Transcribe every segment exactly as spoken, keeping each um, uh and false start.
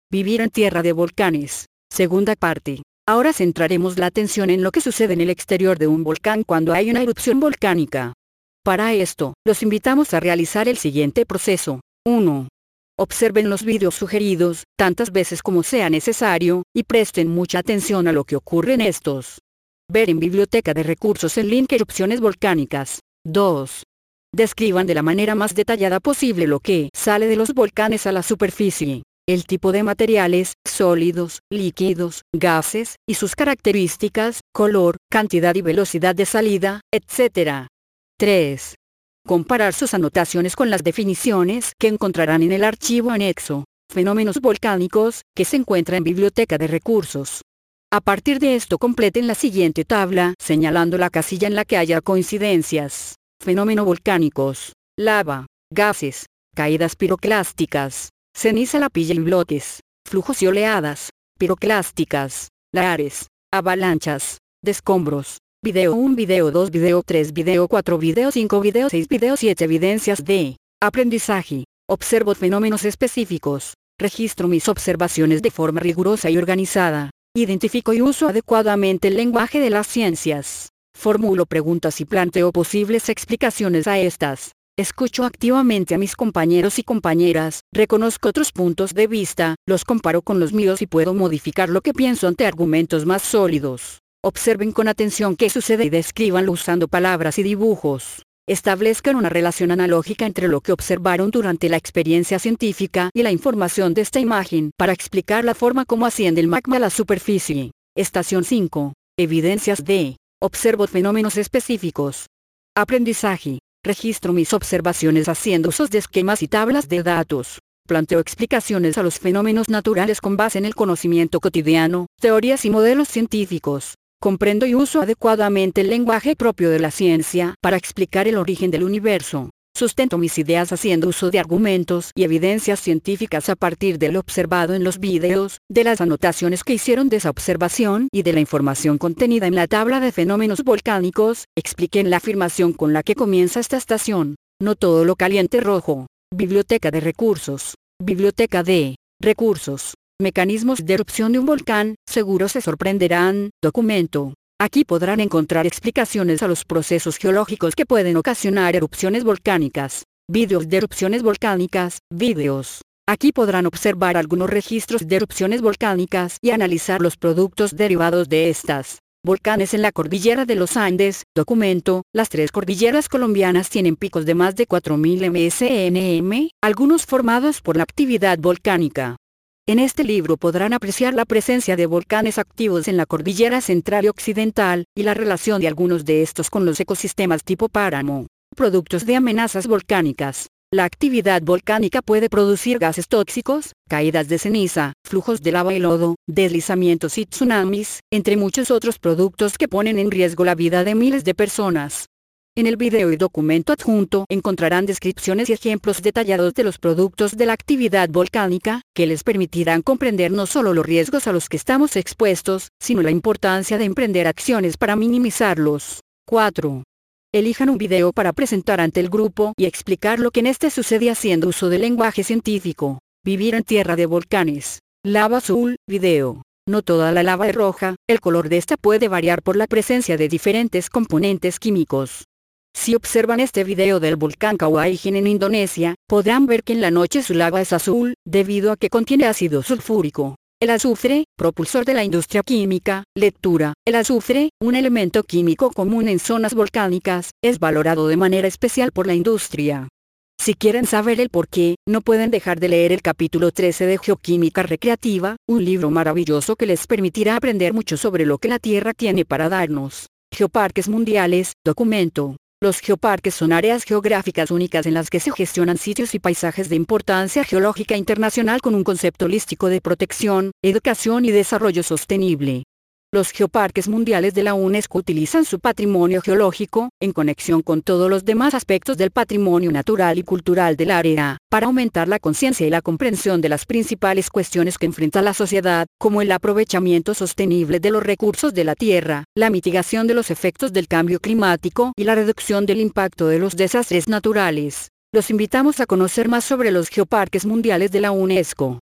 Vivir en tierra de volcanes. Segunda parte. Ahora centraremos la atención en lo que sucede en el exterior de un volcán cuando hay una erupción volcánica. Para esto, los invitamos a realizar el siguiente proceso. uno. Observen los vídeos sugeridos, tantas veces como sea necesario, y presten mucha atención a lo que ocurre en estos. Ver en Biblioteca de Recursos el link Erupciones volcánicas. dos. Describan de la manera más detallada posible lo que sale de los volcanes a la superficie. El tipo de materiales, sólidos, líquidos, gases, y sus características, color, cantidad y velocidad de salida, etcétera. tres. Comparar sus anotaciones con las definiciones que encontrarán en el archivo anexo, Fenómenos volcánicos, que se encuentra en Biblioteca de Recursos. A partir de esto completen la siguiente tabla, señalando la casilla en la que haya coincidencias. Fenómenos volcánicos: lava, gases, caídas piroclásticas, ceniza lapilla y bloques, flujos y oleadas, piroclásticas, lahares, avalanchas, de escombros. Video uno, video dos, video tres, video cuatro, video cinco, video seis, video siete. Evidencias de aprendizaje. Observo fenómenos específicos. Registro mis observaciones de forma rigurosa y organizada. Identifico y uso adecuadamente el lenguaje de las ciencias. Formulo preguntas y planteo posibles explicaciones a estas. Escucho activamente a mis compañeros y compañeras, reconozco otros puntos de vista, los comparo con los míos y puedo modificar lo que pienso ante argumentos más sólidos. Observen con atención qué sucede y descríbanlo usando palabras y dibujos. Establezcan una relación analógica entre lo que observaron durante la experiencia científica y la información de esta imagen para explicar la forma como asciende el magma a la superficie. Estación cinco. Evidencias de. Observo fenómenos específicos. Aprendizaje. Registro mis observaciones haciendo usos de esquemas y tablas de datos. Planteo explicaciones a los fenómenos naturales con base en el conocimiento cotidiano, teorías y modelos científicos. Comprendo y uso adecuadamente el lenguaje propio de la ciencia para explicar el origen del universo. Sustento mis ideas haciendo uso de argumentos y evidencias científicas a partir de lo observado en los vídeos, de las anotaciones que hicieron de esa observación y de la información contenida en la tabla de fenómenos volcánicos. Expliquen la afirmación con la que comienza esta estación. No todo lo caliente rojo. Biblioteca de Recursos. Biblioteca de Recursos. Mecanismos de erupción de un volcán, seguro se sorprenderán. Documento. Aquí podrán encontrar explicaciones a los procesos geológicos que pueden ocasionar erupciones volcánicas. Vídeos de erupciones volcánicas, vídeos. Aquí podrán observar algunos registros de erupciones volcánicas y analizar los productos derivados de estas. Volcanes en la cordillera de los Andes. Documento. Las tres cordilleras colombianas tienen picos de más de cuatro mil metros cúbicos, algunos formados por la actividad volcánica. En este libro podrán apreciar la presencia de volcanes activos en la cordillera central y occidental, y la relación de algunos de estos con los ecosistemas tipo páramo. Productos de amenazas volcánicas. La actividad volcánica puede producir gases tóxicos, caídas de ceniza, flujos de lava y lodo, deslizamientos y tsunamis, entre muchos otros productos que ponen en riesgo la vida de miles de personas. En el video y documento adjunto encontrarán descripciones y ejemplos detallados de los productos de la actividad volcánica, que les permitirán comprender no solo los riesgos a los que estamos expuestos, sino la importancia de emprender acciones para minimizarlos. cuatro. Elijan un video para presentar ante el grupo y explicar lo que en este sucede haciendo uso del lenguaje científico. Vivir en tierra de volcanes. Lava azul, video. No toda la lava es roja, el color de esta puede variar por la presencia de diferentes componentes químicos. Si observan este video del volcán Kawaihin en Indonesia, podrán ver que en la noche su lava es azul, debido a que contiene ácido sulfúrico. El azufre, propulsor de la industria química. Lectura. El azufre, un elemento químico común en zonas volcánicas, es valorado de manera especial por la industria. Si quieren saber el por qué, no pueden dejar de leer el capítulo trece de Geoquímica Recreativa, un libro maravilloso que les permitirá aprender mucho sobre lo que la Tierra tiene para darnos. Geoparques mundiales. Documento. Los geoparques son áreas geográficas únicas en las que se gestionan sitios y paisajes de importancia geológica internacional con un concepto holístico de protección, educación y desarrollo sostenible. Los geoparques mundiales de la UNESCO utilizan su patrimonio geológico, en conexión con todos los demás aspectos del patrimonio natural y cultural del área, para aumentar la conciencia y la comprensión de las principales cuestiones que enfrenta la sociedad, como el aprovechamiento sostenible de los recursos de la tierra, la mitigación de los efectos del cambio climático y la reducción del impacto de los desastres naturales. Los invitamos a conocer más sobre los geoparques mundiales de la UNESCO.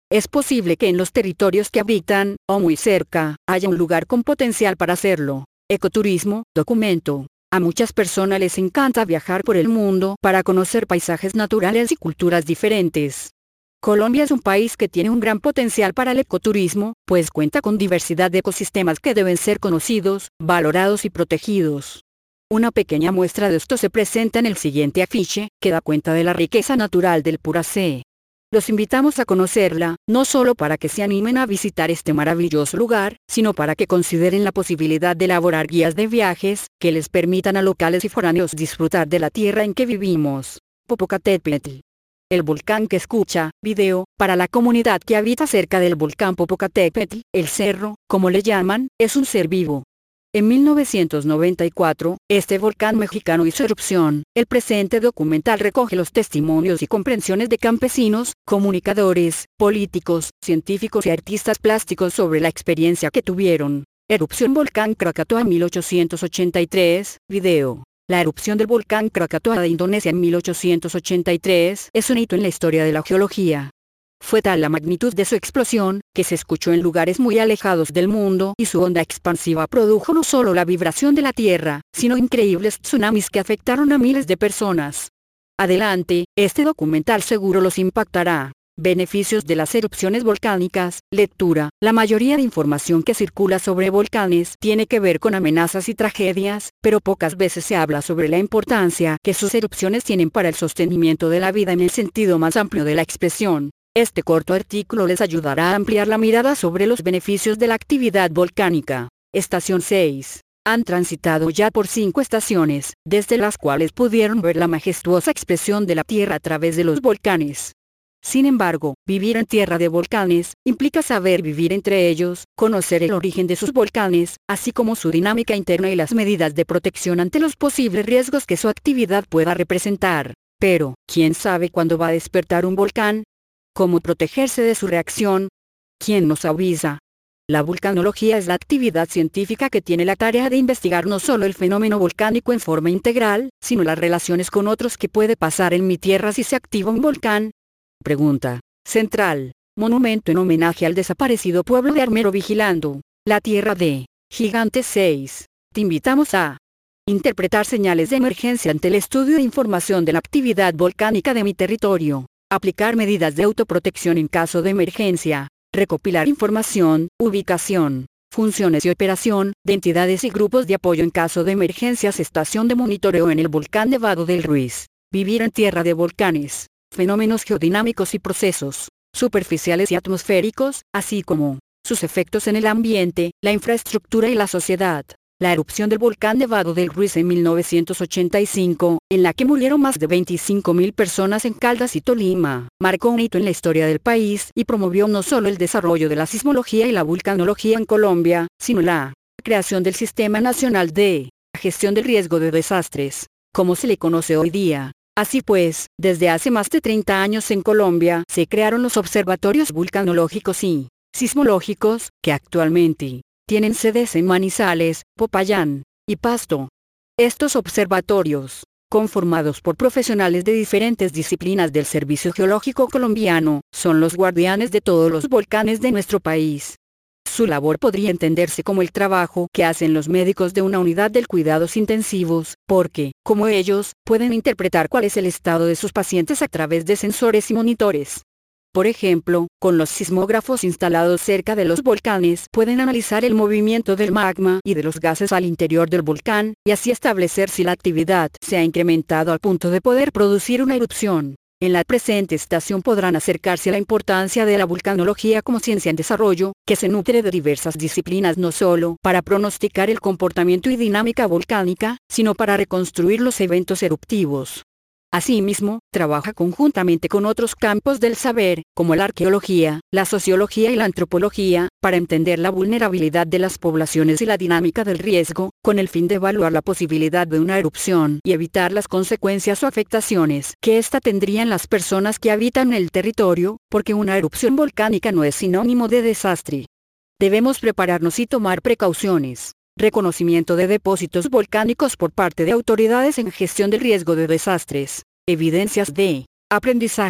Es posible que en los territorios que habitan, o muy cerca, haya un lugar con potencial para hacerlo. Ecoturismo, documento. A muchas personas les encanta viajar por el mundo para conocer paisajes naturales y culturas diferentes. Colombia es un país que tiene un gran potencial para el ecoturismo, pues cuenta con diversidad de ecosistemas que deben ser conocidos, valorados y protegidos. Una pequeña muestra de esto se presenta en el siguiente afiche, que da cuenta de la riqueza natural del Puracé. Los invitamos a conocerla, no solo para que se animen a visitar este maravilloso lugar, sino para que consideren la posibilidad de elaborar guías de viajes, que les permitan a locales y foráneos disfrutar de la tierra en que vivimos. Popocatépetl. El volcán que escucha, video, para la comunidad que habita cerca del volcán Popocatépetl, el cerro, como le llaman, es un ser vivo. En mil novecientos noventa y cuatro, este volcán mexicano hizo erupción. El presente documental recoge los testimonios y comprensiones de campesinos, comunicadores, políticos, científicos y artistas plásticos sobre la experiencia que tuvieron. Erupción Volcán Krakatoa mil ochocientos ochenta y tres, video. La erupción del volcán Krakatoa de Indonesia en mil ochocientos ochenta y tres es un hito en la historia de la geología. Fue tal la magnitud de su explosión, que se escuchó en lugares muy alejados del mundo y su onda expansiva produjo no solo la vibración de la Tierra, sino increíbles tsunamis que afectaron a miles de personas. Adelante, este documental seguro los impactará. Beneficios de las erupciones volcánicas. Lectura. La mayoría de información que circula sobre volcanes tiene que ver con amenazas y tragedias, pero pocas veces se habla sobre la importancia que sus erupciones tienen para el sostenimiento de la vida en el sentido más amplio de la expresión. Este corto artículo les ayudará a ampliar la mirada sobre los beneficios de la actividad volcánica. Estación seis. Han transitado ya por cinco estaciones, desde las cuales pudieron ver la majestuosa expresión de la Tierra a través de los volcanes. Sin embargo, vivir en tierra de volcanes, implica saber vivir entre ellos, conocer el origen de sus volcanes, así como su dinámica interna y las medidas de protección ante los posibles riesgos que su actividad pueda representar. Pero, ¿quién sabe cuándo va a despertar un volcán? ¿Cómo protegerse de su reacción? ¿Quién nos avisa? La vulcanología es la actividad científica que tiene la tarea de investigar no solo el fenómeno volcánico en forma integral, sino las relaciones con otros que puede pasar en mi tierra si se activa un volcán. Pregunta central. Monumento en homenaje al desaparecido pueblo de Armero vigilando la tierra de Gigantes seis. Te invitamos a interpretar señales de emergencia ante el estudio de información de la actividad volcánica de mi territorio. Aplicar medidas de autoprotección en caso de emergencia. Recopilar información, ubicación, funciones y operación de entidades y grupos de apoyo en caso de emergencias. Estación de monitoreo en el volcán Nevado del Ruiz. Vivir en tierra de volcanes. Fenómenos geodinámicos y procesos superficiales y atmosféricos, así como sus efectos en el ambiente, la infraestructura y la sociedad. La erupción del volcán Nevado del Ruiz en mil novecientos ochenta y cinco, en la que murieron más de veinticinco mil personas en Caldas y Tolima, marcó un hito en la historia del país y promovió no solo el desarrollo de la sismología y la vulcanología en Colombia, sino la creación del Sistema Nacional de Gestión del Riesgo de Desastres, como se le conoce hoy día. Así pues, desde hace más de treinta años en Colombia se crearon los observatorios vulcanológicos y sismológicos, que actualmente tienen sedes en Manizales, Popayán y Pasto. Estos observatorios, conformados por profesionales de diferentes disciplinas del Servicio Geológico Colombiano, son los guardianes de todos los volcanes de nuestro país. Su labor podría entenderse como el trabajo que hacen los médicos de una unidad de cuidados intensivos, porque, como ellos, pueden interpretar cuál es el estado de sus pacientes a través de sensores y monitores. Por ejemplo, con los sismógrafos instalados cerca de los volcanes pueden analizar el movimiento del magma y de los gases al interior del volcán, y así establecer si la actividad se ha incrementado al punto de poder producir una erupción. En la presente estación podrán acercarse a la importancia de la vulcanología como ciencia en desarrollo, que se nutre de diversas disciplinas no solo para pronosticar el comportamiento y dinámica volcánica, sino para reconstruir los eventos eruptivos. Asimismo, trabaja conjuntamente con otros campos del saber, como la arqueología, la sociología y la antropología, para entender la vulnerabilidad de las poblaciones y la dinámica del riesgo, con el fin de evaluar la posibilidad de una erupción y evitar las consecuencias o afectaciones que ésta tendría en las personas que habitan el territorio, porque una erupción volcánica no es sinónimo de desastre. Debemos prepararnos y tomar precauciones. Reconocimiento de depósitos volcánicos por parte de autoridades en gestión del riesgo de desastres. Evidencias de aprendizaje.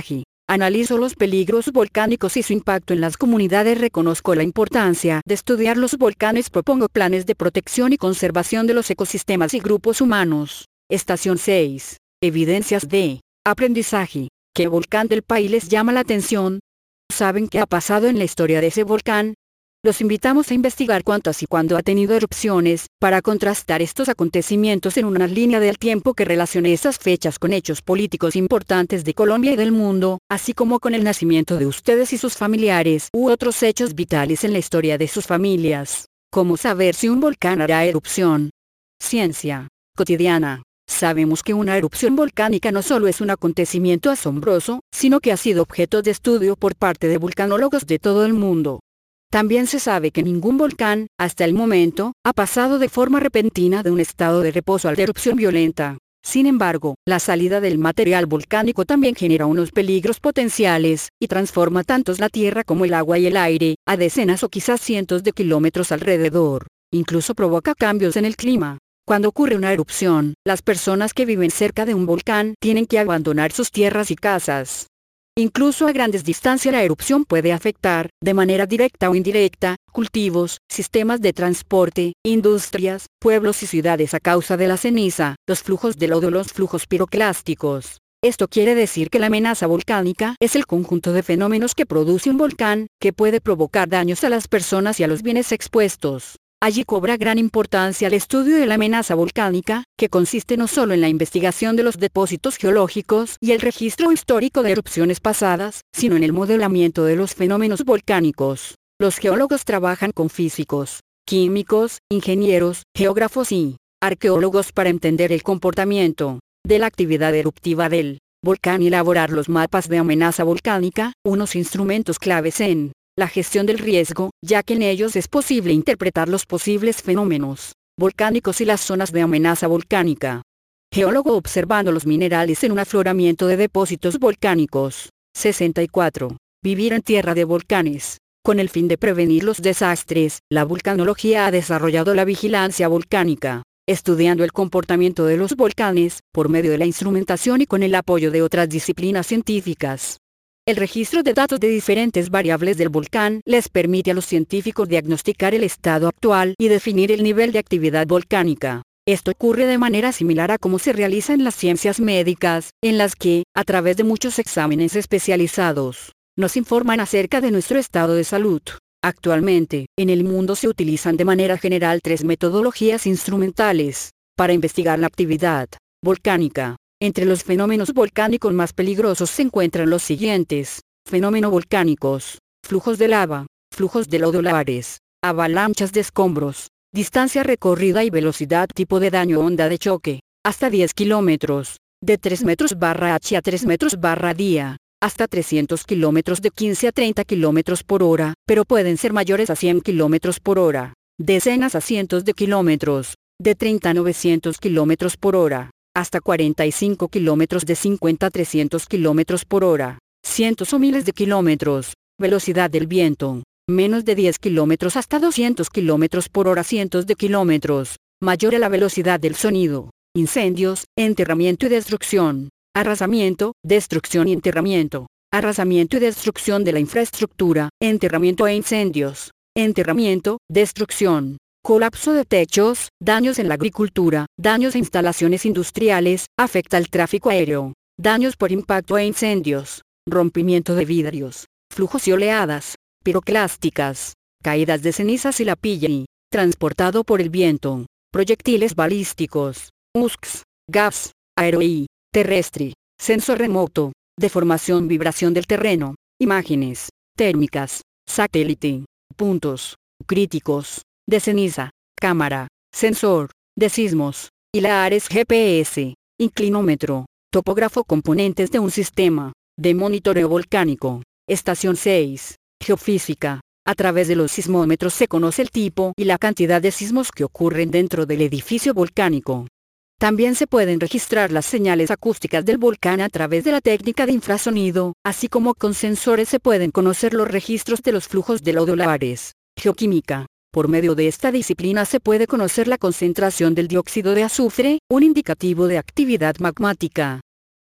Analizo los peligros volcánicos y su impacto en las comunidades. Reconozco la importancia de estudiar los volcanes. Propongo planes de protección y conservación de los ecosistemas y grupos humanos. Estación seis. Evidencias de aprendizaje. ¿Qué volcán del país les llama la atención? ¿Saben qué ha pasado en la historia de ese volcán? Los invitamos a investigar cuántas y cuándo ha tenido erupciones, para contrastar estos acontecimientos en una línea del tiempo que relacione esas fechas con hechos políticos importantes de Colombia y del mundo, así como con el nacimiento de ustedes y sus familiares u otros hechos vitales en la historia de sus familias. ¿Cómo saber si un volcán hará erupción? Ciencia cotidiana. Sabemos que una erupción volcánica no solo es un acontecimiento asombroso, sino que ha sido objeto de estudio por parte de vulcanólogos de todo el mundo. También se sabe que ningún volcán, hasta el momento, ha pasado de forma repentina de un estado de reposo a la erupción violenta. Sin embargo, la salida del material volcánico también genera unos peligros potenciales, y transforma tanto la tierra como el agua y el aire, a decenas o quizás cientos de kilómetros alrededor. Incluso provoca cambios en el clima. Cuando ocurre una erupción, las personas que viven cerca de un volcán tienen que abandonar sus tierras y casas. Incluso a grandes distancias la erupción puede afectar, de manera directa o indirecta, cultivos, sistemas de transporte, industrias, pueblos y ciudades a causa de la ceniza, los flujos de lodo o los flujos piroclásticos. Esto quiere decir que la amenaza volcánica es el conjunto de fenómenos que produce un volcán, que puede provocar daños a las personas y a los bienes expuestos. Allí cobra gran importancia el estudio de la amenaza volcánica, que consiste no solo en la investigación de los depósitos geológicos y el registro histórico de erupciones pasadas, sino en el modelamiento de los fenómenos volcánicos. Los geólogos trabajan con físicos, químicos, ingenieros, geógrafos y arqueólogos para entender el comportamiento de la actividad eruptiva del volcán y elaborar los mapas de amenaza volcánica, unos instrumentos claves en la gestión del riesgo, ya que en ellos es posible interpretar los posibles fenómenos volcánicos y las zonas de amenaza volcánica. Geólogo observando los minerales en un afloramiento de depósitos volcánicos. sesenta y cuatro. Vivir en tierra de volcanes. Con el fin de prevenir los desastres, la vulcanología ha desarrollado la vigilancia volcánica, estudiando el comportamiento de los volcanes, por medio de la instrumentación y con el apoyo de otras disciplinas científicas. El registro de datos de diferentes variables del volcán les permite a los científicos diagnosticar el estado actual y definir el nivel de actividad volcánica. Esto ocurre de manera similar a cómo se realiza en las ciencias médicas, en las que, a través de muchos exámenes especializados, nos informan acerca de nuestro estado de salud. Actualmente, en el mundo se utilizan de manera general tres metodologías instrumentales para investigar la actividad volcánica. Entre los fenómenos volcánicos más peligrosos se encuentran los siguientes: fenómenos volcánicos, flujos de lava, flujos de lodo lavares, avalanchas de escombros, distancia recorrida y velocidad, tipo de daño, onda de choque, hasta diez kilómetros, de tres metros barra h a tres metros barra día, hasta trescientos kilómetros, de quince a treinta kilómetros por hora, pero pueden ser mayores a cien kilómetros por hora, decenas a cientos de kilómetros, de treinta a novecientos kilómetros por hora, hasta cuarenta y cinco kilómetros, de cincuenta a trescientos kilómetros por hora, cientos o miles de kilómetros. Velocidad del viento, menos de diez kilómetros hasta doscientos kilómetros por hora, cientos de kilómetros, mayor a la velocidad del sonido. Incendios, enterramiento y destrucción, arrasamiento, destrucción y enterramiento, arrasamiento y destrucción de la infraestructura, enterramiento e incendios, enterramiento, destrucción, colapso de techos, daños en la agricultura, daños a instalaciones industriales, afecta al tráfico aéreo, daños por impacto e incendios, rompimiento de vidrios, flujos y oleadas, piroclásticas, caídas de cenizas y la pilla y, transportado por el viento, proyectiles balísticos, U S Cs, gas, aéreo y terrestre, sensor remoto, deformación, vibración del terreno, imágenes térmicas, satélite, puntos críticos de ceniza, cámara, sensor de sismos, hilares G P S, inclinómetro, topógrafo, componentes de un sistema de monitoreo volcánico. Estación seis. Geofísica. A través de los sismómetros se conoce el tipo y la cantidad de sismos que ocurren dentro del edificio volcánico. También se pueden registrar las señales acústicas del volcán a través de la técnica de infrasonido, así como con sensores se pueden conocer los registros de los flujos de lodo lavares. Geoquímica. Por medio de esta disciplina se puede conocer la concentración del dióxido de azufre, un indicativo de actividad magmática.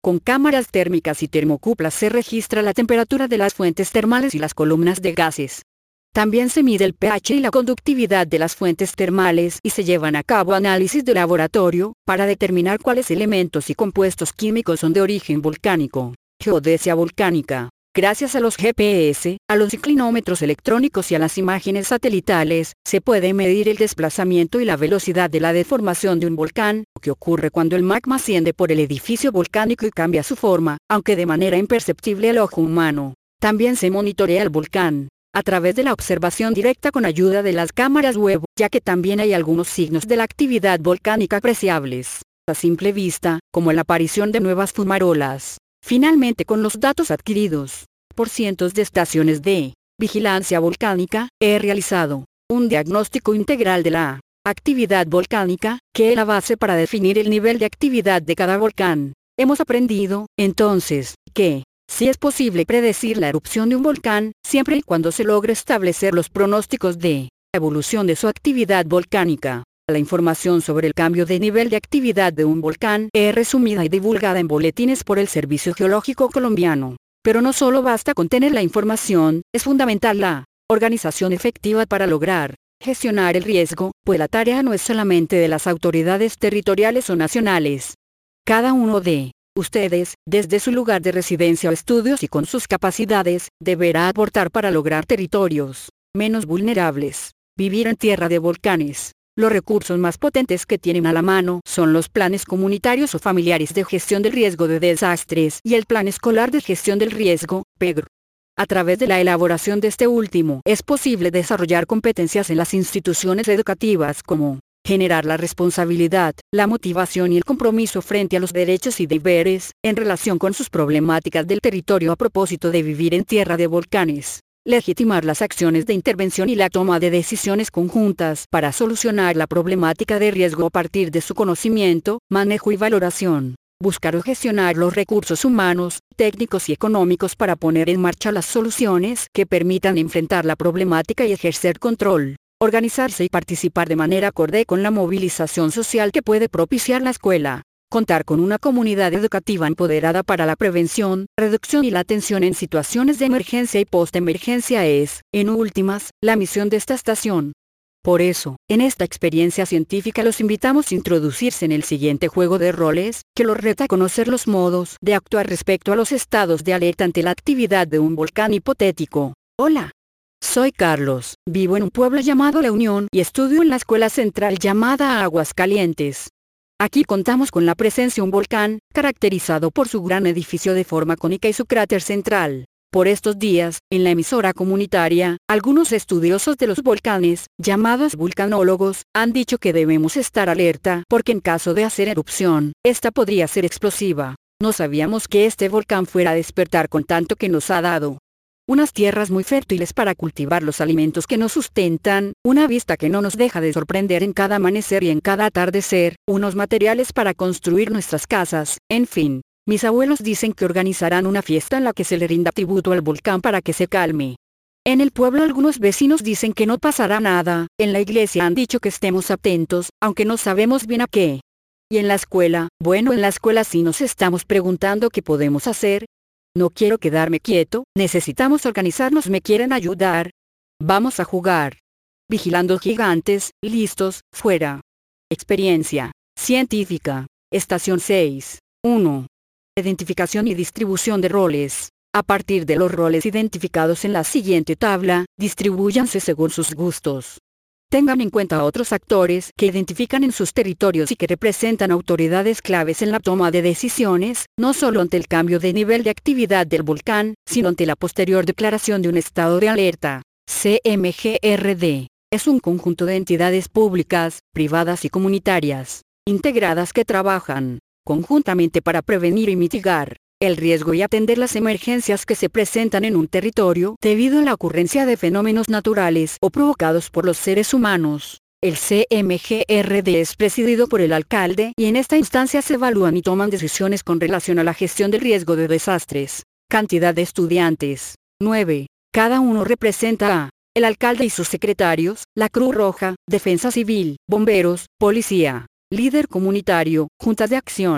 Con cámaras térmicas y termocuplas se registra la temperatura de las fuentes termales y las columnas de gases. También se mide el pH y la conductividad de las fuentes termales y se llevan a cabo análisis de laboratorio, para determinar cuáles elementos y compuestos químicos son de origen volcánico. Geodesia volcánica. Gracias a los G P S, a los inclinómetros electrónicos y a las imágenes satelitales, se puede medir el desplazamiento y la velocidad de la deformación de un volcán, que ocurre cuando el magma asciende por el edificio volcánico y cambia su forma, aunque de manera imperceptible al ojo humano. También se monitorea el volcán a través de la observación directa con ayuda de las cámaras web, ya que también hay algunos signos de la actividad volcánica apreciables a simple vista, como la aparición de nuevas fumarolas. Finalmente, con los datos adquiridos por cientos de estaciones de vigilancia volcánica, he realizado un diagnóstico integral de la actividad volcánica, que es la base para definir el nivel de actividad de cada volcán. Hemos aprendido, entonces, que sí es posible predecir la erupción de un volcán, siempre y cuando se logre establecer los pronósticos de evolución de su actividad volcánica. La información sobre el cambio de nivel de actividad de un volcán es resumida y divulgada en boletines por el Servicio Geológico Colombiano. Pero no solo basta con tener la información, es fundamental la organización efectiva para lograr gestionar el riesgo, pues la tarea no es solamente de las autoridades territoriales o nacionales. Cada uno de ustedes, desde su lugar de residencia o estudios y con sus capacidades, deberá aportar para lograr territorios menos vulnerables. Vivir en tierra de volcanes. Los recursos más potentes que tienen a la mano son los planes comunitarios o familiares de gestión del riesgo de desastres y el plan escolar de gestión del riesgo, P E G R. A través de la elaboración de este último, es posible desarrollar competencias en las instituciones educativas como generar la responsabilidad, la motivación y el compromiso frente a los derechos y deberes, en relación con sus problemáticas del territorio a propósito de vivir en tierra de volcanes. Legitimar las acciones de intervención y la toma de decisiones conjuntas para solucionar la problemática de riesgo a partir de su conocimiento, manejo y valoración. Buscar o gestionar los recursos humanos, técnicos y económicos para poner en marcha las soluciones que permitan enfrentar la problemática y ejercer control. Organizarse y participar de manera acorde con la movilización social que puede propiciar la escuela. Contar con una comunidad educativa empoderada para la prevención, reducción y la atención en situaciones de emergencia y postemergencia es, en últimas, la misión de esta estación. Por eso, en esta experiencia científica los invitamos a introducirse en el siguiente juego de roles, que los reta a conocer los modos de actuar respecto a los estados de alerta ante la actividad de un volcán hipotético. Hola. Soy Carlos, vivo en un pueblo llamado La Unión y estudio en la escuela central llamada Aguascalientes. Aquí contamos con la presencia de un volcán, caracterizado por su gran edificio de forma cónica y su cráter central. Por estos días, en la emisora comunitaria, algunos estudiosos de los volcanes, llamados vulcanólogos, han dicho que debemos estar alerta porque en caso de hacer erupción, esta podría ser explosiva. No sabíamos que este volcán fuera a despertar con tanto que nos ha dado unas tierras muy fértiles para cultivar los alimentos que nos sustentan, una vista que no nos deja de sorprender en cada amanecer y en cada atardecer, unos materiales para construir nuestras casas, en fin. Mis abuelos dicen que organizarán una fiesta en la que se le rinda tributo al volcán para que se calme. En el pueblo algunos vecinos dicen que no pasará nada, en la iglesia han dicho que estemos atentos, aunque no sabemos bien a qué. Y en la escuela, bueno, en la escuela sí nos estamos preguntando qué podemos hacer. No quiero quedarme quieto, necesitamos organizarnos, ¿me quieren ayudar? Vamos a jugar. Vigilando gigantes, listos, fuera. Experiencia científica. Estación seis. uno. Identificación y distribución de roles. A partir de los roles identificados en la siguiente tabla, distribúyanse según sus gustos. Tengan en cuenta a otros actores que identifican en sus territorios y que representan autoridades claves en la toma de decisiones, no solo ante el cambio de nivel de actividad del volcán, sino ante la posterior declaración de un estado de alerta. C M G R D es un conjunto de entidades públicas, privadas y comunitarias, integradas que trabajan conjuntamente para prevenir y mitigar el riesgo y atender las emergencias que se presentan en un territorio debido a la ocurrencia de fenómenos naturales o provocados por los seres humanos. El C M G R D es presidido por el alcalde y en esta instancia se evalúan y toman decisiones con relación a la gestión del riesgo de desastres. Cantidad de estudiantes. nueve. Cada uno representa a el alcalde y sus secretarios, la Cruz Roja, Defensa Civil, bomberos, policía, líder comunitario, juntas de acción,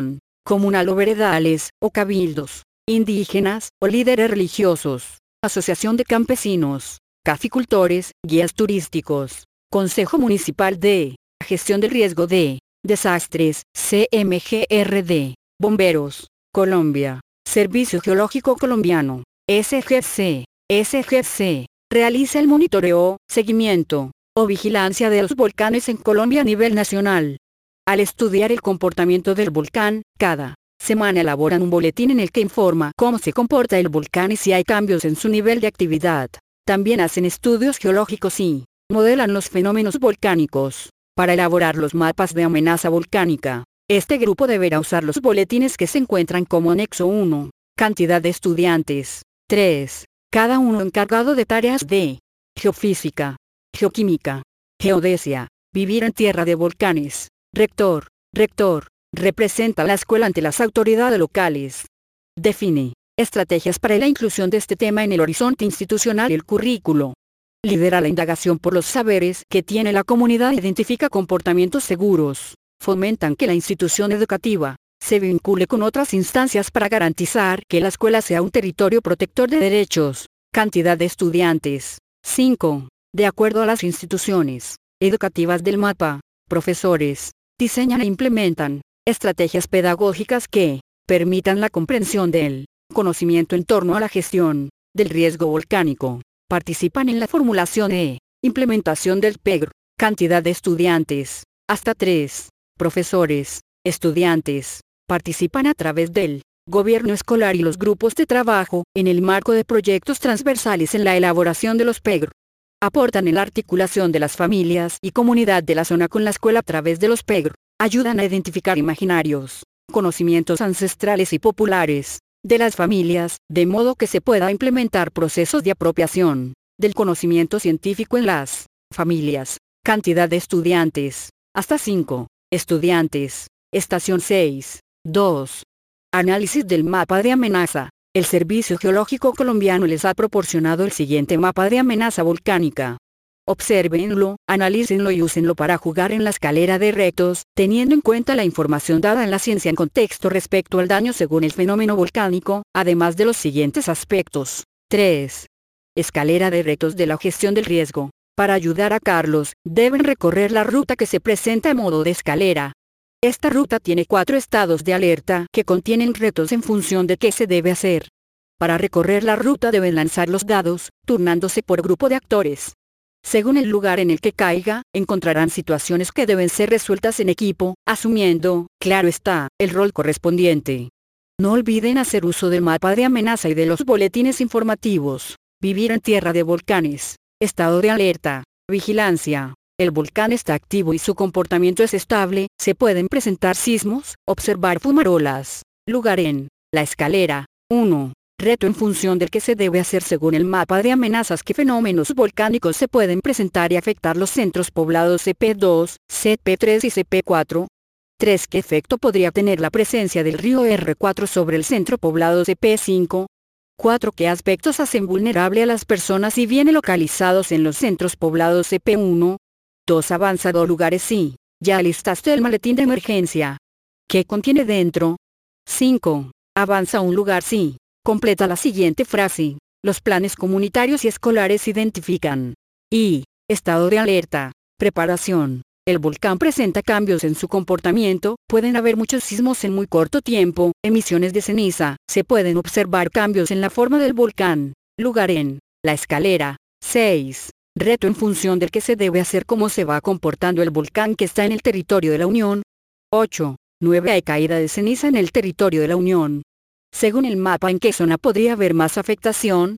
comunal o veredales, o cabildos, indígenas, o líderes religiosos, asociación de campesinos, caficultores, guías turísticos, Consejo Municipal de Gestión del Riesgo de Desastres, C M G R D, Bomberos, Colombia, Servicio Geológico Colombiano, S G C, S G C, realiza el monitoreo, seguimiento, o vigilancia de los volcanes en Colombia a nivel nacional. Al estudiar el comportamiento del volcán, cada semana elaboran un boletín en el que informa cómo se comporta el volcán y si hay cambios en su nivel de actividad. También hacen estudios geológicos y modelan los fenómenos volcánicos. Para elaborar los mapas de amenaza volcánica, este grupo deberá usar los boletines que se encuentran como anexo uno. Cantidad de estudiantes, tres. Cada uno encargado de tareas de geofísica, geoquímica, geodesia, vivir en tierra de volcanes. Rector, rector, representa a la escuela ante las autoridades locales. Define estrategias para la inclusión de este tema en el horizonte institucional y el currículo. Lidera la indagación por los saberes que tiene la comunidad, identifica comportamientos seguros, fomentan que la institución educativa se vincule con otras instancias para garantizar que la escuela sea un territorio protector de derechos. Cantidad de estudiantes, cinco. De acuerdo a las instituciones educativas del mapa, profesores diseñan e implementan estrategias pedagógicas que permitan la comprensión del conocimiento en torno a la gestión del riesgo volcánico. Participan en la formulación e implementación del P E G R. Cantidad de estudiantes, hasta tres. Profesores, estudiantes, participan a través del gobierno escolar y los grupos de trabajo, en el marco de proyectos transversales en la elaboración de los P E G R. Aportan en la articulación de las familias y comunidad de la zona con la escuela a través de los P E G R. Ayudan a identificar imaginarios, conocimientos ancestrales y populares de las familias, de modo que se pueda implementar procesos de apropiación del conocimiento científico en las familias. Cantidad de estudiantes, hasta cinco. Estudiantes, estación seis. dos. Análisis del mapa de amenaza. El Servicio Geológico Colombiano les ha proporcionado el siguiente mapa de amenaza volcánica. Obsérvenlo, analícenlo y úsenlo para jugar en la escalera de retos, teniendo en cuenta la información dada en la ciencia en contexto respecto al daño según el fenómeno volcánico, además de los siguientes aspectos. tres. Escalera de retos de la gestión del riesgo. Para ayudar a Carlos, deben recorrer la ruta que se presenta a modo de escalera. Esta ruta tiene cuatro estados de alerta que contienen retos en función de qué se debe hacer. Para recorrer la ruta deben lanzar los dados, turnándose por grupo de actores. Según el lugar en el que caiga, encontrarán situaciones que deben ser resueltas en equipo, asumiendo, claro está, el rol correspondiente. No olviden hacer uso del mapa de amenaza y de los boletines informativos. Vivir en tierra de volcanes. Estado de alerta. Vigilancia. El volcán está activo y su comportamiento es estable, se pueden presentar sismos, observar fumarolas. Lugar en la escalera. uno. Reto en función del que se debe hacer según el mapa de amenazas. ¿Qué fenómenos volcánicos se pueden presentar y afectar los centros poblados C P dos, C P tres y C P cuatro? tres. ¿Qué efecto podría tener la presencia del río R cuatro sobre el centro poblado C P cinco? cuatro. ¿Qué aspectos hacen vulnerable a las personas y bien localizados en los centros poblados C P uno? dos. Avanzado lugares sí. ¿Ya listaste el maletín de emergencia? ¿Qué contiene dentro? cinco. Avanza a un lugar sí. Completa la siguiente frase. Los planes comunitarios y escolares identifican. Y. Estado de alerta. Preparación. El volcán presenta cambios en su comportamiento, pueden haber muchos sismos en muy corto tiempo, emisiones de ceniza, se pueden observar cambios en la forma del volcán. Lugar en la escalera. seis. Reto en función del que se debe hacer. Cómo se va comportando el volcán que está en el territorio de la Unión. ocho. nueve. Hay caída de ceniza en el territorio de la Unión. Según el mapa, ¿en qué zona podría haber más afectación?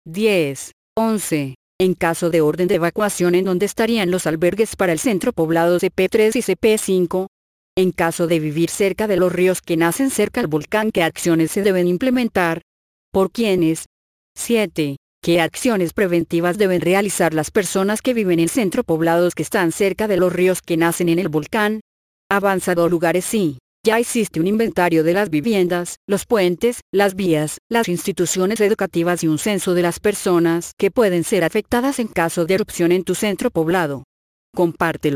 diez. once. En caso de orden de evacuación, ¿en dónde estarían los albergues para el centro poblado C P tres y C P cinco? En caso de vivir cerca de los ríos que nacen cerca del volcán, ¿qué acciones se deben implementar? ¿Por quiénes? siete. ¿Qué acciones preventivas deben realizar las personas que viven en centro poblados que están cerca de los ríos que nacen en el volcán? Avanzado lugares sí. Ya existe un inventario de las viviendas, los puentes, las vías, las instituciones educativas y un censo de las personas que pueden ser afectadas en caso de erupción en tu centro poblado. Compártelo.